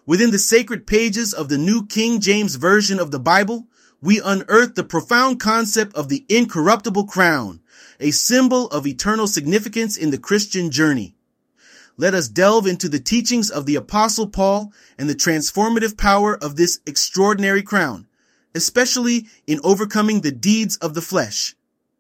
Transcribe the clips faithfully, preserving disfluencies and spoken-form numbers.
Within the sacred pages of the New King James Version of the Bible, we unearth the profound concept of the incorruptible crown, a symbol of eternal significance in the Christian journey. Let us delve into the teachings of the Apostle Paul and the transformative power of this extraordinary crown, especially in overcoming the deeds of the flesh.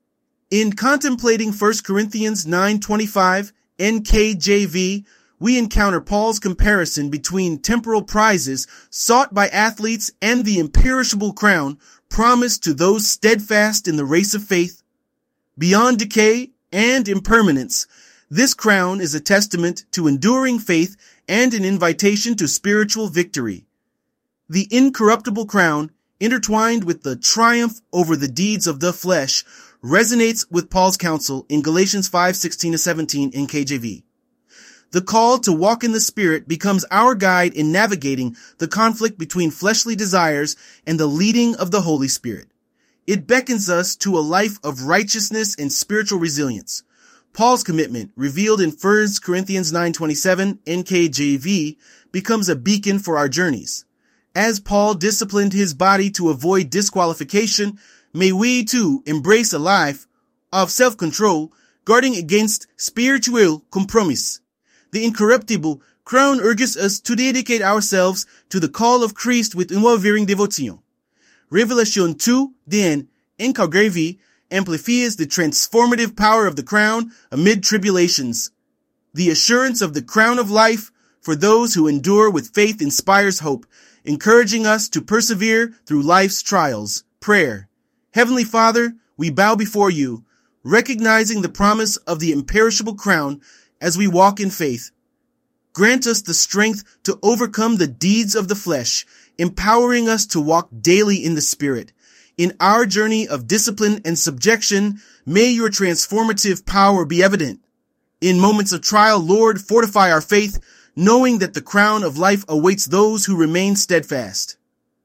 In contemplating First Corinthians nine twenty-five N K J V, we encounter Paul's comparison between temporal prizes sought by athletes and the imperishable crown promised to those steadfast in the race of faith. Beyond decay and impermanence, this crown is a testament to enduring faith and an invitation to spiritual victory. The incorruptible crown, intertwined with the triumph over the deeds of the flesh, resonates with Paul's counsel in Galatians five sixteen to seventeen in K J V. The call to walk in the Spirit becomes our guide in navigating the conflict between fleshly desires and the leading of the Holy Spirit. It beckons us to a life of righteousness and spiritual resilience. Paul's commitment, revealed in First Corinthians nine twenty-seven N K J V, becomes a beacon for our journeys. As Paul disciplined his body to avoid disqualification, may we too embrace a life of self-control, guarding against spiritual compromise. The incorruptible crown urges us to dedicate ourselves to the call of Christ with unwavering devotion. Revelation two, then, N K J V, amplifies the transformative power of the crown amid tribulations. The assurance of the crown of life for those who endure with faith inspires hope, encouraging us to persevere through life's trials. Prayer. Heavenly Father, we bow before you, recognizing the promise of the imperishable crown as we walk in faith. Grant us the strength to overcome the deeds of the flesh, empowering us to walk daily in the Spirit. In our journey of discipline and subjection, may your transformative power be evident. In moments of trial, Lord, fortify our faith, knowing that the crown of life awaits those who remain steadfast.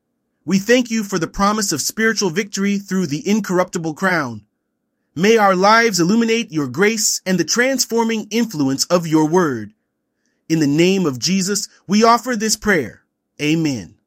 We thank you for the promise of spiritual victory through the incorruptible crown. May our lives illuminate your grace and the transforming influence of your word. In the name of Jesus, we offer this prayer. Amen.